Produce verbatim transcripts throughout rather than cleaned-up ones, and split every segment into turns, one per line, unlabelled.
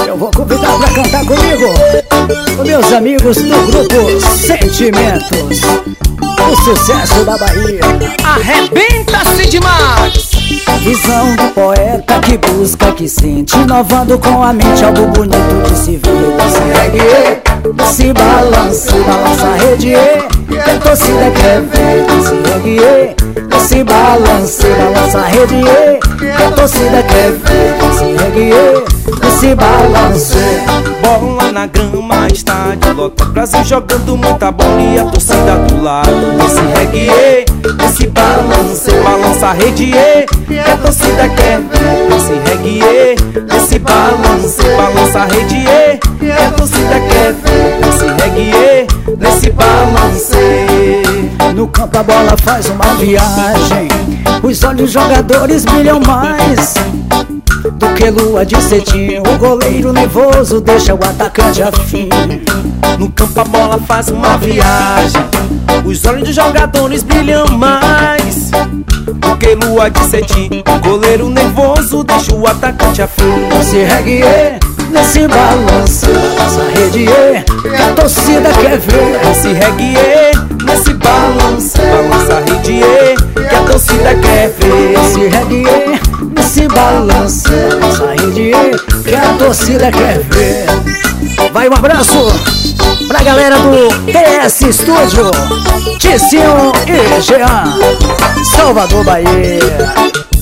Eu vou convidar pra cantar comigo os meus amigos do grupo Sentimentos, o sucesso da Bahia.
Arrebenta-se demais!
Visão do poeta que busca, que sente, inovando com a mente algo bonito de se ver. Se ergue, se balança, balança a rede, que a torcida quer ver. Se ergue, se balança, balança a rede, que a torcida quer ver. Se ergue, se balança.
Bola na grama, estádio lotado, Brasil jogando muita bola e a torcida do lado. Esse reggae, esse balança, balança a rede, que a torcida quer ver. Esse reggae, esse balança, balança a rede, que a torcida quer ver. Esse reggae, esse balança.
No campo a bola faz uma viagem, os olhos dos jogadores brilham mais do que lua de cetim. O goleiro nervoso deixa o atacante afim.
No campo a bola faz uma viagem, os olhos dos jogadores brilham mais do que lua de cetim. O goleiro nervoso deixa o atacante afim.
Nesse reggae, nesse balanço, essa rede, que a torcida quer ver.
Nesse reggae, nesse balanço, balança a rede, que a torcida quer ver.
Nesse reggae, nesse balanço, essa rede, que a torcida quer ver. Vai um abraço pra galera do T S Studio, Ticinho e Jean, Salvador, Bahia.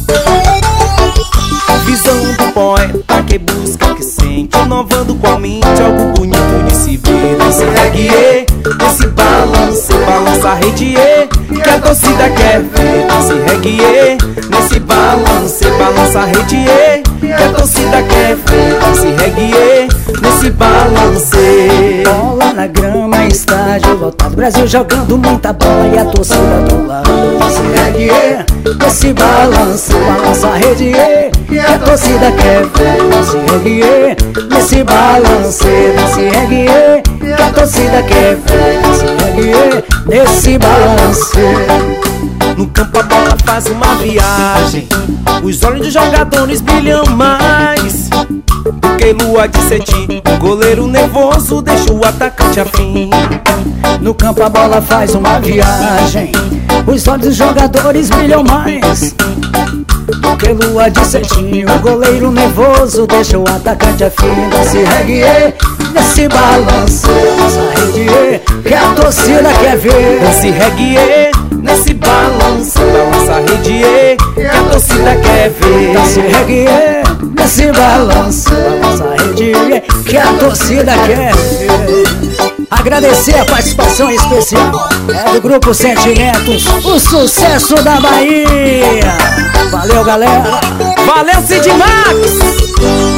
Visão do poeta que busca, que sente, inovando com a mente algo bonito de se ver. Nesse reggae, nesse balanço, balança a rede, que a torcida quer ver. Nesse reggae, nesse balanço, balança a rede, que a torcida quer ver. Nesse reggae, nesse balanço.
Bola na grama, estádio lotado, Brasil jogando muita bola e a torcida do lado. Nesse reggae, nesse balanço, balança a rede, que a torcida quer ver. Nesse reggae, nesse balanço, nesse reggae, que a torcida quer ver. Nesse reggae, nesse balanço.
No campo a bola faz uma viagem, os olhos dos jogadores brilham mais do que lua de cetim. O goleiro nervoso deixa o atacante afim.
No campo a bola faz uma viagem, os olhos dos jogadores brilham mais do que lua de cetim. O goleiro nervoso deixa o atacante afim. Nesse reggae, nesse balanço, essa rede, que a torcida quer ver.
Nesse reggae, nesse balanço, balança a rede, que a torcida quer ver.
Nesse reggae, nesse balanço, balança a rede, que a torcida quer ver. Agradecer a participação especial é do grupo Sentimentos, o sucesso da Bahia. Valeu, galera.
Valeu, Sid Max.